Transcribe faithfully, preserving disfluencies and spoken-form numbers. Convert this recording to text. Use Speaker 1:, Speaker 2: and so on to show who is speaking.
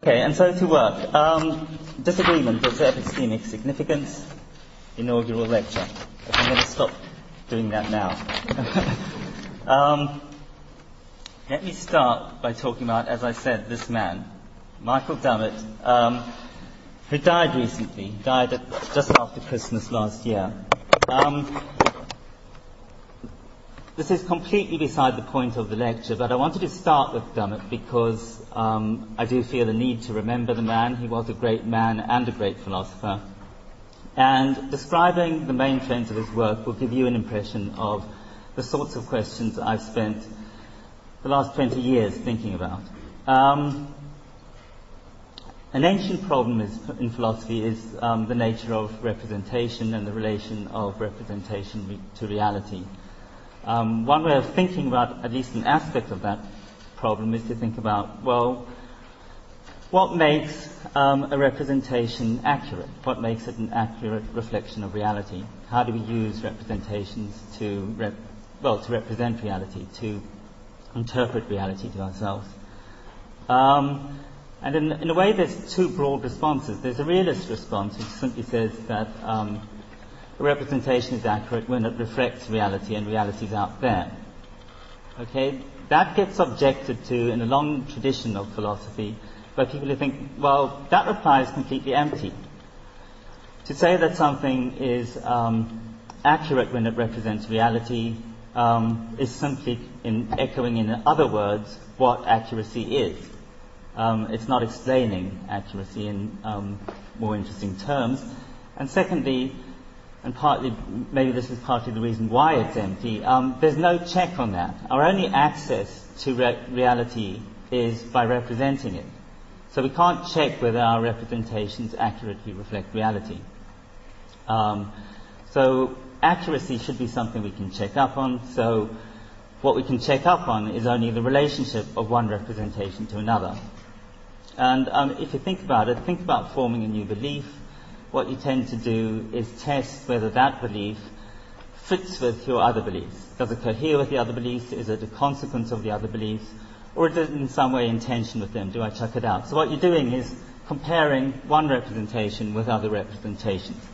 Speaker 1: Okay, and so to work. Um, disagreement, does epistemic significance? Inaugural lecture. I'm going to stop doing that now. um, let me start by talking about, as I said, this man, Michael Dummett, um, who died recently, died at, just after Christmas last year. Um, This is completely beside the point of the lecture, but I wanted to start with Dummett because um, I do feel the need to remember the man. He was a great man and a great philosopher. And describing the main trends of his work will give you an impression of the sorts of questions I've spent the last twenty years thinking about. Um, an ancient problem is, in philosophy is um, the nature of representation and the relation of representation re- to reality. Um, one way of thinking about at least an aspect of that problem is to think about, well, what makes um, a representation accurate? What makes it an accurate reflection of reality? How do we use representations to, rep- well, to represent reality, to interpret reality to ourselves? Um, and in, in a way, there's two broad responses. There's a realist response, which simply says that um, a representation is accurate when it reflects reality and reality is out there. Okay, that gets objected to in a long tradition of philosophy by people who think, well, that reply is completely empty. To say that something is um, accurate when it represents reality um, is simply in echoing, in other words, what accuracy is. Um, it's not explaining accuracy in um, more interesting terms. And secondly, and partly, maybe this is partly the reason why it's empty, um, there's no check on that. Our only access to re- reality is by representing it. So we can't check whether our representations accurately reflect reality. Um, so accuracy should be something we can check up on. So what we can check up on is only the relationship of one representation to another. And um, if you think about it, think about forming a new belief. What you tend to do is test whether that belief fits with your other beliefs. Does it cohere with the other beliefs? Is it a consequence of the other beliefs? Or is it in some way in tension with them? Do I chuck it out? So what you're doing is comparing one representation with other representations.